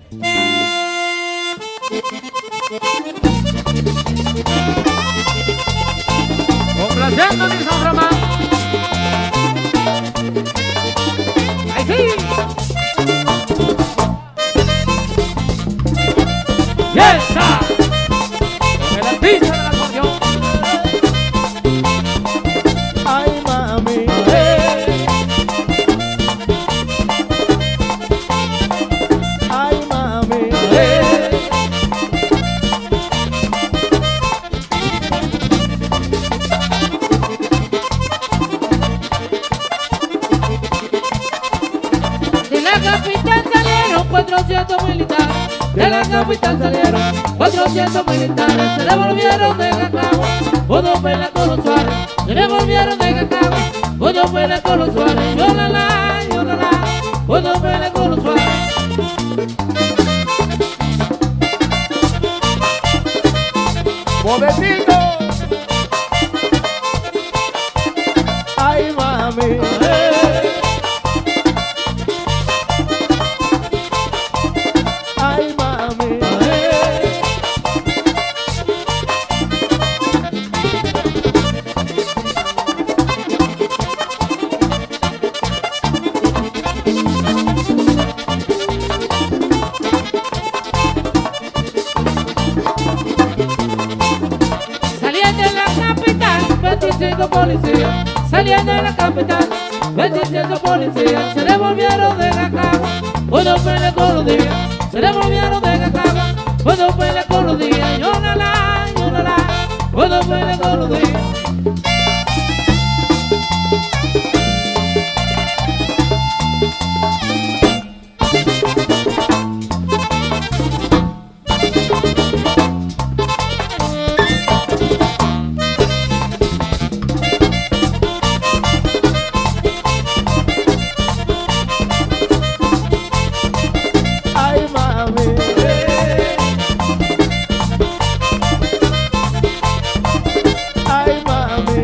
Complaciendo a mi San Román. ¡Ay, sí! ¡Fiesta! Con el artista del acordeón. Ay, mami. Ay, mami. De la capital salieron 400 militares. De la capital salieron 400 militares. Se devolvieron de Cacagua, uno pelea con los Suárez. Se devolvieron de Cacagua, uno pelea con los Suárez. Yo la la, uno pelea con los Suárez. Modestito. Ay, mami. Ay, mami. Saliendo de la capital, 25 policías. Saliendo de la capital, 25 policías. Se devolvieron de Cacagua, uno pelea con los días. Se devolvieron de Cacagua, uno pelea con los días. Yo la la, uno pelea con los días. Ay, mami. Ay, mami.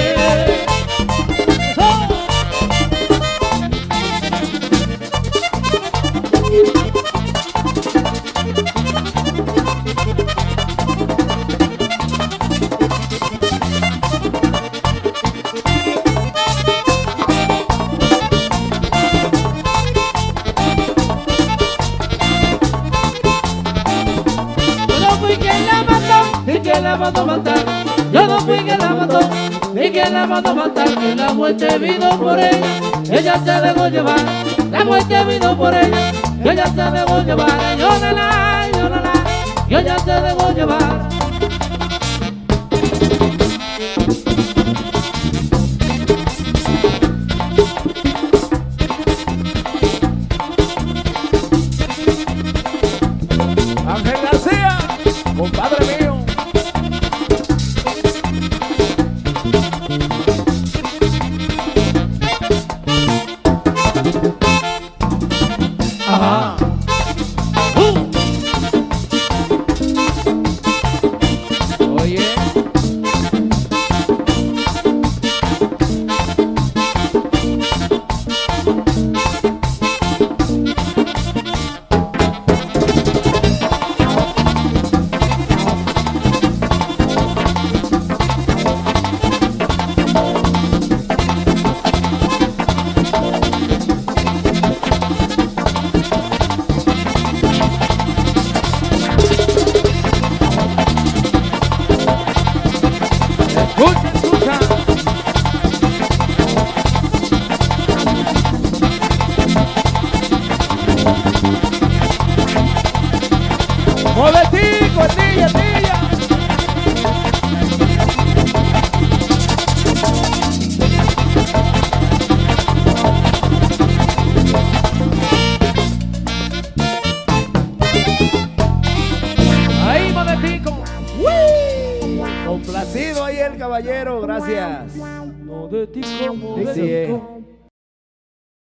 Yo no fui quien la mató, ni quien la mandó matar. Yo no fui quien la mató, ni quien la mandó matar. Que la muerte vino por ella se dejó llevar. La muerte vino por ella se dejó llevar. Yo la la, yo ella se dejó llevar. Ángel García, compadre mío. Ajá. Oye. Escucha, escucha. Modestico, tilla, tilla. Ahí, Modestico. Complacido ahí el caballero, gracias. Modestico, Sí, sí,